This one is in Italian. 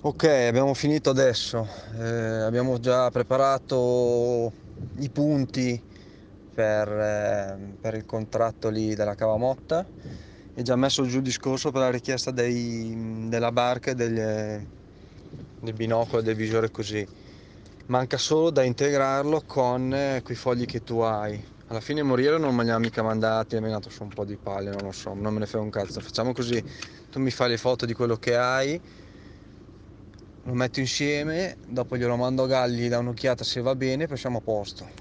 Ok, abbiamo finito adesso. Abbiamo già preparato i punti per il contratto lì della Cavamotta e già messo giù il discorso per la richiesta della barca e del binocolo e del visore così. Manca solo da integrarlo con quei fogli che tu hai. Alla fine Moriero non me li ha mica mandati, mi ha dato su un po' di palle, non lo so, non me ne frega un cazzo. Facciamo così, tu mi fai le foto di quello che hai, lo metto insieme, dopo glielo mando a Galli, gli dà un'occhiata se va bene, poi siamo a posto.